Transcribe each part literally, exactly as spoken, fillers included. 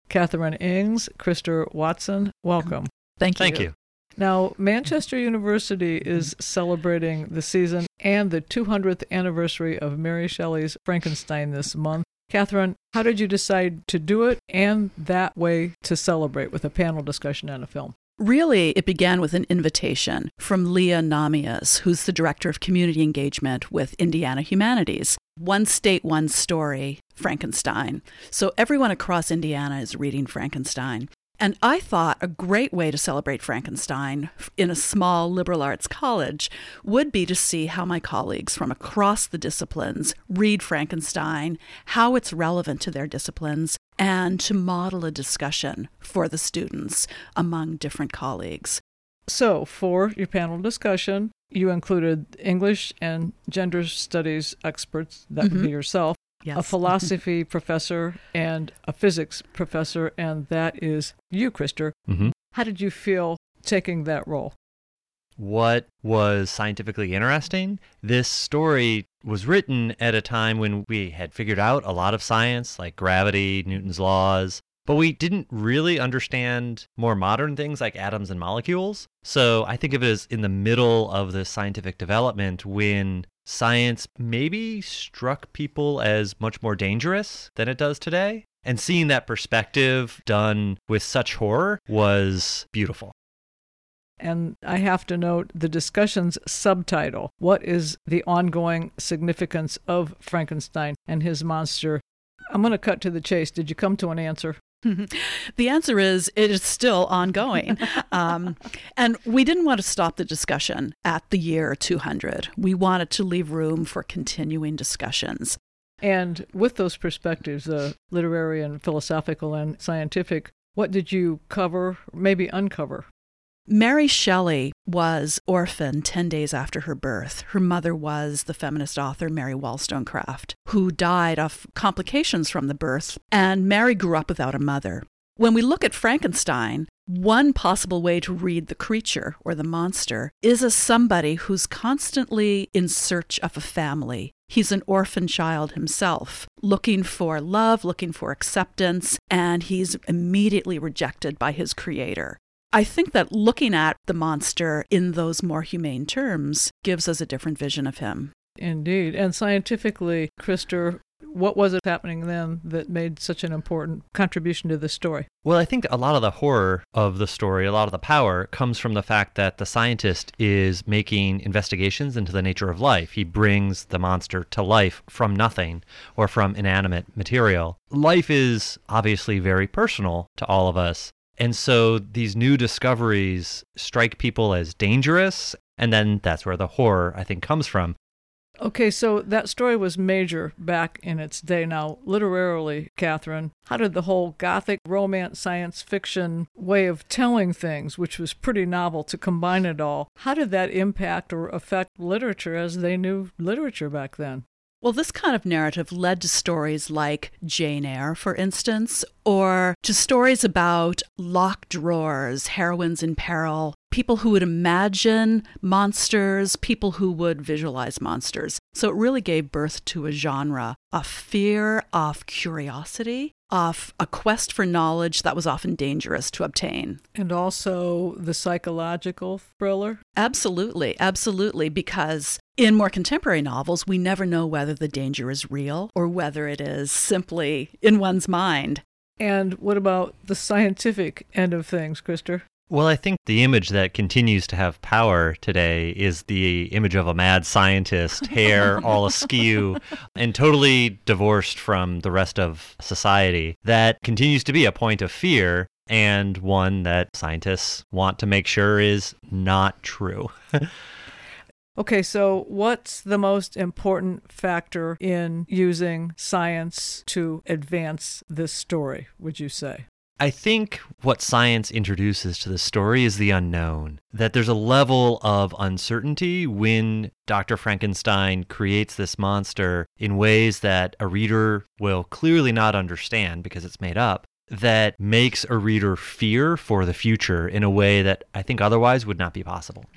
Katherine Ings, Krister Watson, welcome. Thank you. Thank you. Now, Manchester University is celebrating the season and the two hundredth anniversary of Mary Shelley's Frankenstein this month. Katherine, how did you decide to do it and that way to celebrate with a panel discussion on a film? Really, it began with an invitation from Leah Namias, who's the Director of Community Engagement with Indiana Humanities. One state, one story, Frankenstein. So everyone across Indiana is reading Frankenstein. And I thought a great way to celebrate Frankenstein in a small liberal arts college would be to see how my colleagues from across the disciplines read Frankenstein, how it's relevant to their disciplines, and to model a discussion for the students among different colleagues. So, for your panel discussion, you included English and gender studies experts, that Mm-hmm. would be yourself, Yes. a philosophy professor, and a physics professor, and that is you, Krister. Mm-hmm. How did you feel taking that role? What was scientifically interesting? This story was written at a time when we had figured out a lot of science, like gravity, Newton's laws, but we didn't really understand more modern things like atoms and molecules. So I think of it as in the middle of the scientific development when science maybe struck people as much more dangerous than it does today. And seeing that perspective done with such horror was beautiful. And I have to note the discussion's subtitle. What is the ongoing significance of Frankenstein and his monster? I'm going to cut to the chase. Did you come to an answer? The answer is it is still ongoing. um, and we didn't want to stop the discussion at the year two hundred. We wanted to leave room for continuing discussions. And with those perspectives, uh, literary and philosophical and scientific, what did you cover, maybe uncover? Mary Shelley was orphaned ten days after her birth. Her mother was the feminist author Mary Wollstonecraft, who died of complications from the birth, and Mary grew up without a mother. When we look at Frankenstein, one possible way to read the creature or the monster is as somebody who's constantly in search of a family. He's an orphan child himself, looking for love, looking for acceptance, and he's immediately rejected by his creator. I think that looking at the monster in those more humane terms gives us a different vision of him. Indeed. And scientifically, Krister, what was it happening then that made such an important contribution to the story? Well, I think a lot of the horror of the story, a lot of the power, comes from the fact that the scientist is making investigations into the nature of life. He brings the monster to life from nothing or from inanimate material. Life is obviously very personal to all of us. And so these new discoveries strike people as dangerous, and then that's where the horror, I think, comes from. Okay, so that story was major back in its day. Now, literarily, Katherine, how did the whole Gothic romance science fiction way of telling things, which was pretty novel to combine it all, how did that impact or affect literature as they knew literature back then? Well, this kind of narrative led to stories like Jane Eyre, for instance, or to stories about locked drawers, heroines in peril, people who would imagine monsters, people who would visualize monsters. So it really gave birth to a genre of fear, of curiosity, of a quest for knowledge that was often dangerous to obtain. And also the psychological thriller? Absolutely, absolutely, because in more contemporary novels, we never know whether the danger is real or whether it is simply in one's mind. And what about the scientific end of things, Krister? Well, I think the image that continues to have power today is the image of a mad scientist, hair all askew, and totally divorced from the rest of society. That continues to be a point of fear, and one that scientists want to make sure is not true. Okay, so what's the most important factor in using science to advance this story, would you say? I think what science introduces to the story is the unknown, that there's a level of uncertainty when Doctor Frankenstein creates this monster in ways that a reader will clearly not understand because it's made up, that makes a reader fear for the future in a way that I think otherwise would not be possible. Mm-hmm.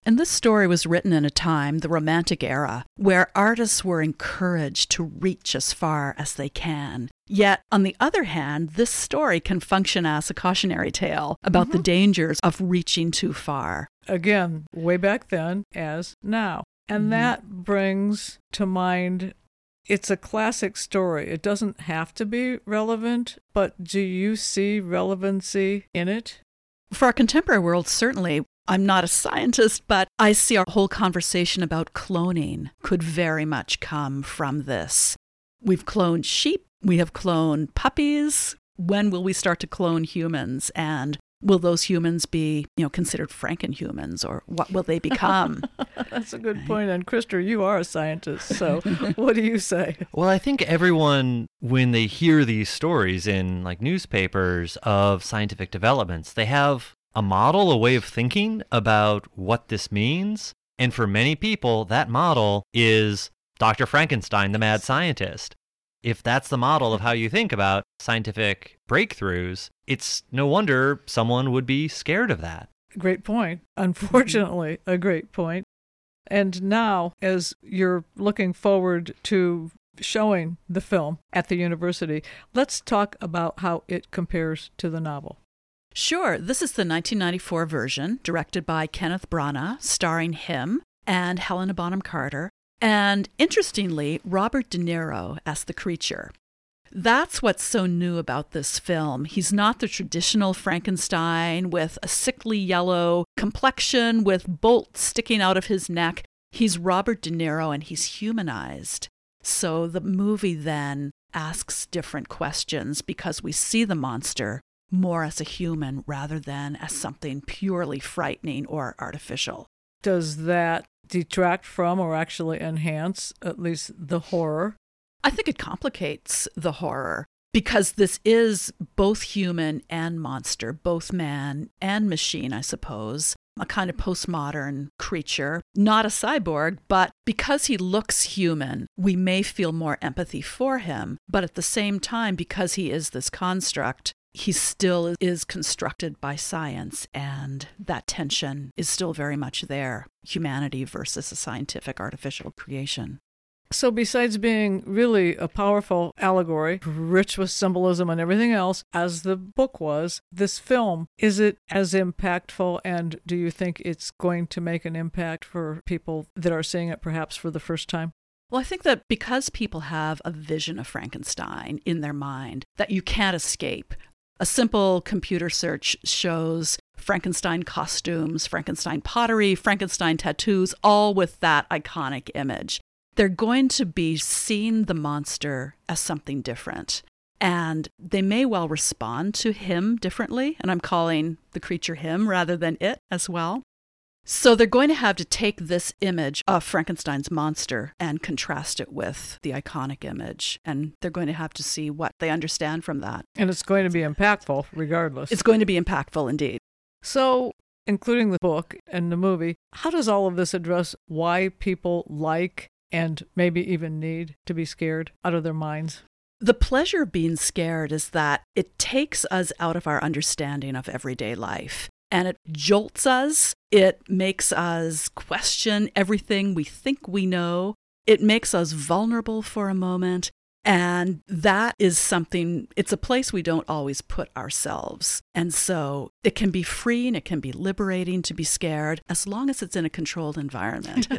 And this story was written in a time, the Romantic era, where artists were encouraged to reach as far as they can. Yet, on the other hand, this story can function as a cautionary tale about mm-hmm. the dangers of reaching too far. Again, way back then as now. And mm-hmm. that brings to mind, it's a classic story. It doesn't have to be relevant, but do you see relevancy in it? For our contemporary world, certainly. I'm not a scientist, but I see our whole conversation about cloning could very much come from this. We've cloned sheep. We have cloned puppies. When will we start to clone humans? And will those humans be, you know, considered Frankenhumans, or what will they become? That's a good point. And Krister, you are a scientist, so what do you say? Well, I think everyone, when they hear these stories in like newspapers of scientific developments, they have a model, a way of thinking about what this means. And for many people, that model is Doctor Frankenstein, the mad scientist. If that's the model of how you think about scientific breakthroughs, it's no wonder someone would be scared of that. Great point. Unfortunately, a great point. And now, as you're looking forward to showing the film at the university, let's talk about how it compares to the novel. Sure. This is the nineteen ninety-four version, directed by Kenneth Branagh, starring him and Helena Bonham Carter. And interestingly, Robert De Niro as the creature. That's what's so new about this film. He's not the traditional Frankenstein with a sickly yellow complexion with bolts sticking out of his neck. He's Robert De Niro, and he's humanized. So the movie then asks different questions because we see the monster more as a human rather than as something purely frightening or artificial. Does that detract from or actually enhance at least the horror? I think it complicates the horror because this is both human and monster, both man and machine, I suppose, a kind of postmodern creature, not a cyborg, but because he looks human, we may feel more empathy for him. But at the same time, because he is this construct, he still is constructed by science, and that tension is still very much there, humanity versus a scientific artificial creation. So besides being really a powerful allegory, rich with symbolism and everything else, as the book was, this film, is it as impactful, and do you think it's going to make an impact for people that are seeing it perhaps for the first time? Well, I think that because people have a vision of Frankenstein in their mind that you can't escape, a simple computer search shows Frankenstein costumes, Frankenstein pottery, Frankenstein tattoos, all with that iconic image. They're going to be seeing the monster as something different. And they may well respond to him differently. And I'm calling the creature him rather than it as well. So they're going to have to take this image of Frankenstein's monster and contrast it with the iconic image. And they're going to have to see what they understand from that. And it's going to be impactful regardless. It's going to be impactful indeed. So, including the book and the movie, how does all of this address why people like and maybe even need to be scared out of their minds? The pleasure of being scared is that it takes us out of our understanding of everyday life. And it jolts us. It makes us question everything we think we know. It makes us vulnerable for a moment. And that is something, it's a place we don't always put ourselves. And so it can be freeing, it can be liberating to be scared, as long as it's in a controlled environment.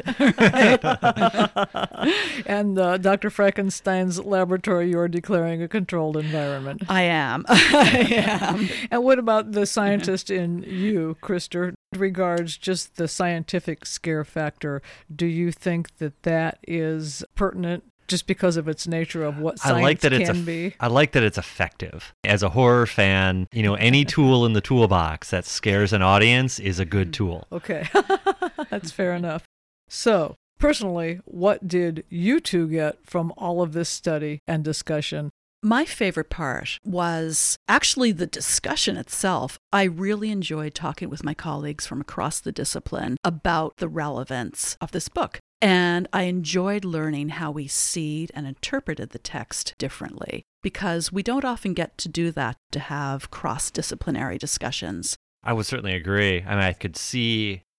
And uh, Doctor Frankenstein's laboratory, you're declaring a controlled environment. I am. I am. And what about the scientist in you, Krister, regards just the scientific scare factor? Do you think that that is pertinent just because of its nature of what science I like that can it's a, be? I like that it's effective. As a horror fan, you know, any tool in the toolbox that scares an audience is a good tool. Okay, that's fair enough. So, personally, what did you two get from all of this study and discussion? My favorite part was actually the discussion itself. I really enjoyed talking with my colleagues from across the discipline about the relevance of this book. And I enjoyed learning how we see and interpreted the text differently, because we don't often get to do that, to have cross-disciplinary discussions. I would certainly agree. I mean, I could see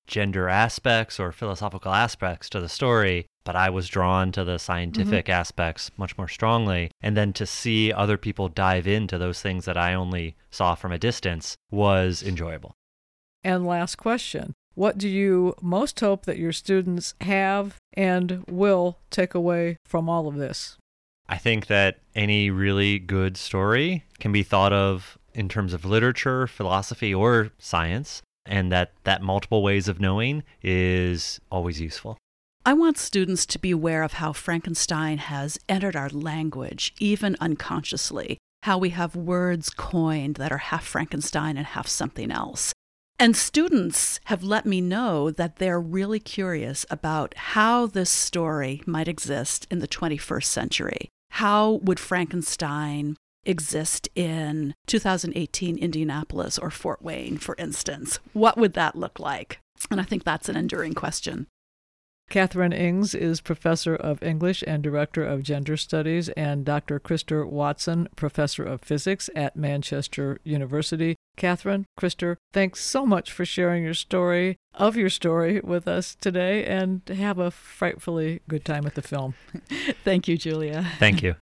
gender aspects or philosophical aspects to the story, but I was drawn to the scientific mm-hmm. aspects much more strongly. And then to see other people dive into those things that I only saw from a distance was enjoyable. And last question. What do you most hope that your students have and will take away from all of this? I think that any really good story can be thought of in terms of literature, philosophy, or science, and that, that multiple ways of knowing is always useful. I want students to be aware of how Frankenstein has entered our language, even unconsciously, how we have words coined that are half Frankenstein and half something else. And students have let me know that they're really curious about how this story might exist in the twenty-first century. How would Frankenstein exist in two thousand eighteen Indianapolis or Fort Wayne, for instance? What would that look like? And I think that's an enduring question. Katherine Ings is Professor of English and Director of Gender Studies, and Doctor Krister Watson, Professor of Physics at Manchester University. Katherine, Krister, thanks so much for sharing your story of your story with us today, and have a frightfully good time at the film. Thank you, Julia. Thank you.